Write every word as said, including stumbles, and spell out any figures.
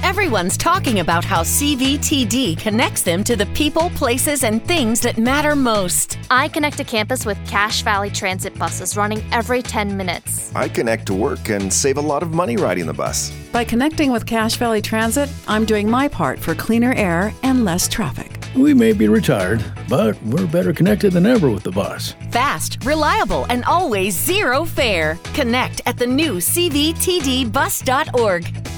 Everyone's talking about how C V T D connects them to the people, places, and things that matter most. I connect to campus with Cache Valley Transit buses running every ten minutes. I connect to work and save a lot of money riding the bus. By connecting with Cache Valley Transit, I'm doing my part for cleaner air and less traffic. We may be retired, but we're better connected than ever with the bus. Fast, reliable, and always zero fare. Connect at the new C V T D bus dot org.